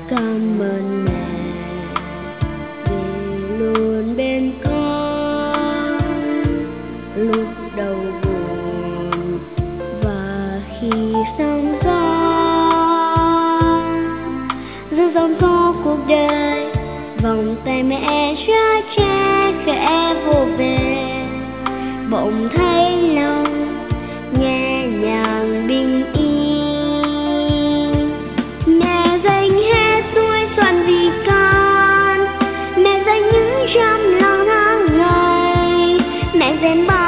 Cảm ơn mẹ vì luôn bên con lúc đau buồn và khi sóng gió giữa dòng gió cuộc đời. Vòng tay mẹ chở che khẽ vô về, bỗng thấy lòng nhẹ nhàng bình yên. Mẹ dành hết tuổi xuân vì con, mẹ dành những trăm lòng tháng ngày, mẹ rèn bao